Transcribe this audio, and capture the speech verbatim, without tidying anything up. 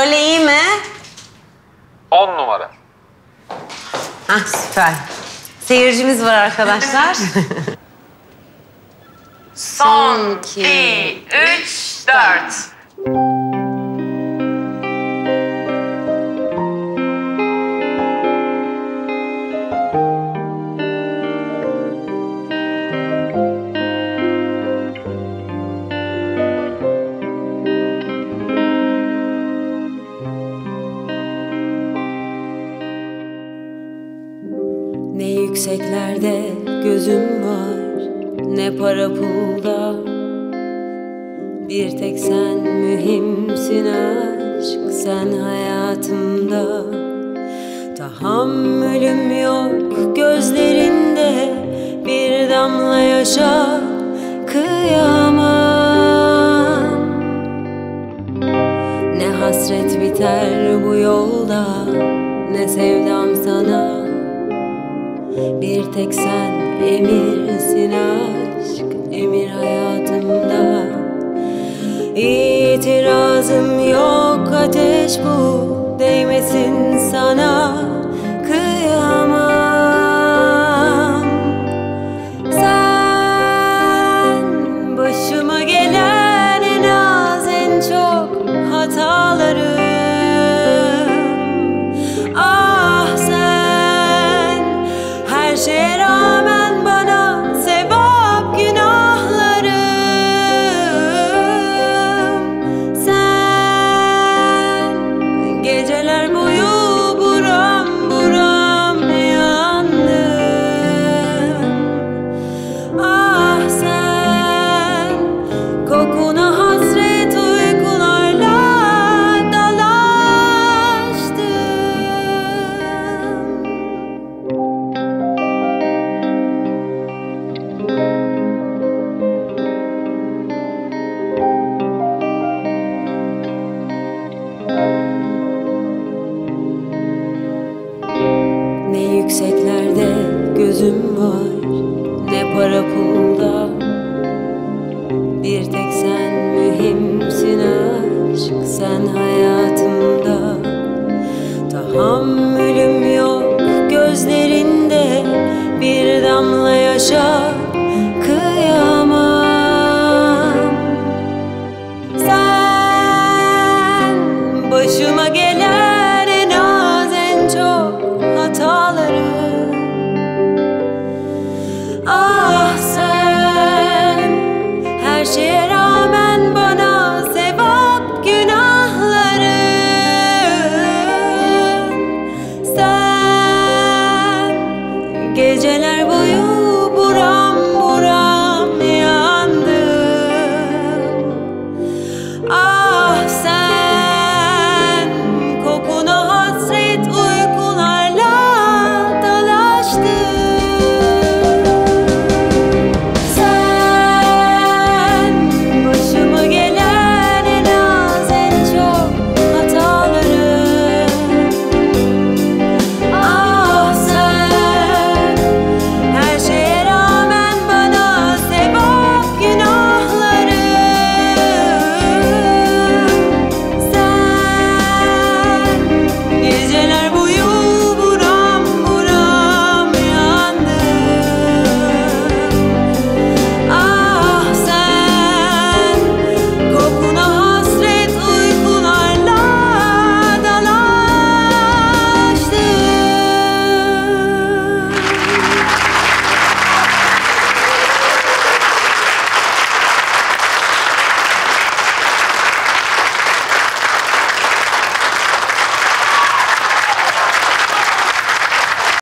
Böyle iyi mi? On numara. Hah, süper. Seyircimiz var arkadaşlar. Son, iki, üç, dört. Ne yükseklerde gözüm var, ne para pulda. Bir tek sen mühimsin aşk, sen hayatımda. Tahammülüm yok gözlerinde, bir damla yaşa kıyamam. Ne hasret biter bu yolda, ne sevdam sana. Bir tek sen emirsin aşk, emir hayatımda. İtirazım yok, ateş bu, değmesin sana, kıyamam. Sen başıma gelen en az en çok hatalarım. Ah sen, her şeye rağmen bana sevap günahlarım. Sen geceler boyu buram buram yandım. Ah sen, kokuna hasret uykularla dalaştım. Ne yükseklerde gözüm var, ne para pulda. Bir tek sen mühimsin aşk, sen hayatımda. Tahammülüm yok gözlerinde, bir damla yaşa kıyamam. Sen başıma gel